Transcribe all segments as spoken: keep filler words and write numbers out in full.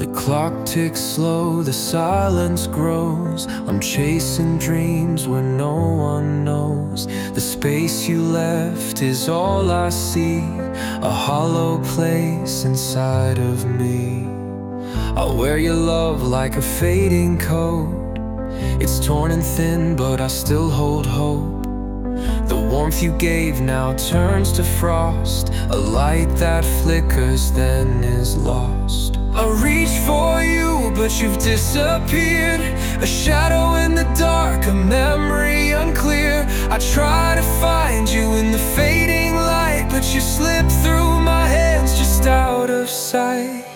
The clock ticks slow, the silence grows. I'm chasing dreams where no one knows. The space you left is all I see, a hollow place inside of me. I'll wear your love like a fading coat. It's torn and thin, but I still hold hope. The warmth you gave now turns to frost, a light that flickers then is lost. I reach for you, but you've disappeared, a shadow in the dark, a memory unclear. I try to find you in the fading light, but you slip through my hands just out of sight.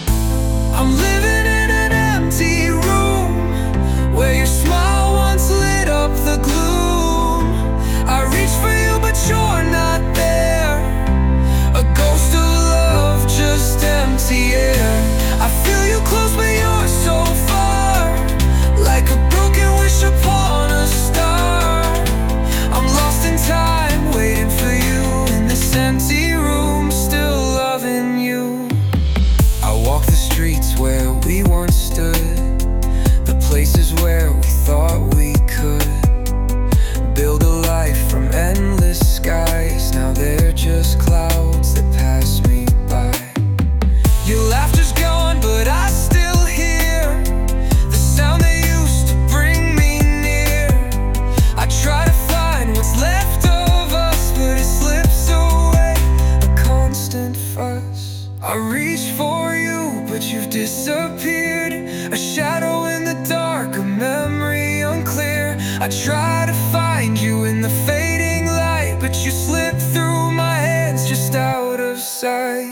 I'm living in an empty room where your smile once lit up the gloom. I reach for you, but you're not there, a ghost of love, just empty air. I feel you close, but you're so far, like a broken wish upon a star. I'm lost in time, waiting for you in this empty room, still loving you. I walk the streets where we once stood, the places where we thought we could build a life from endless skies. Now they're just clouds that pass me by. Your laughter's gone, but I still hear the sound that used to bring me near. I try to find what's left of us, but it slips away, a constant fuss. I reach for you, but you've disappeared, a shadow in the dark, a memory unclear. I try to find you in the fading light, but you slip through my hands just out of sight.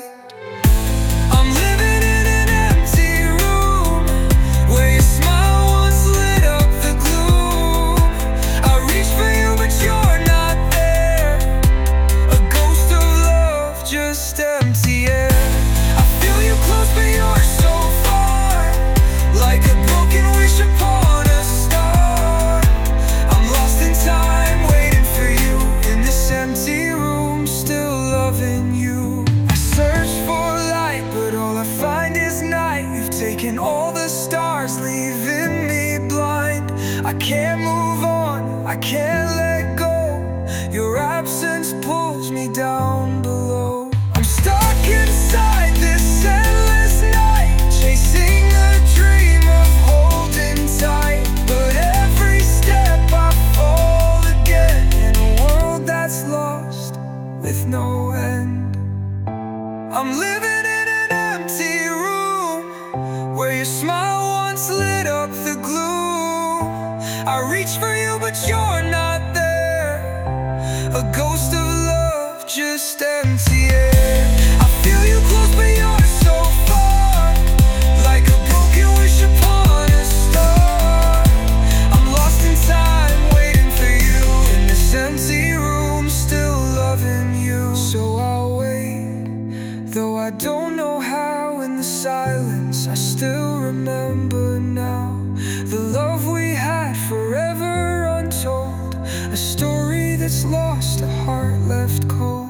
I'm living in an empty room where your smile once lit up the gloom. I reach for you, but you're not there, a ghost of love, just empty air. I feel you close, but you're so far, like a broken wish upon a star. I'm lost in time, waiting for you in this empty room, still loving you. I search for light, but all I find is night. You've taken all the stars, leaving me blind. I can't move on, I can't let go. Your absence pulls me down below. I'm stuck inside this endless night, chasing a dream of holding tight. But every step I fall again, in a world that's lost with no end. I'm living in an empty room where your smile once lit up the gloom. I reach for you, but you're not there, a ghost of love, just empty air. I feel you close, but you're so far, like a broken wish upon a star. I'm lost in time, waiting for you in this empty room, still loving you. So I'll wait, though I don't know how. In the silence I still remember now, the love we had forever untold, a story that's lost, a heart left cold.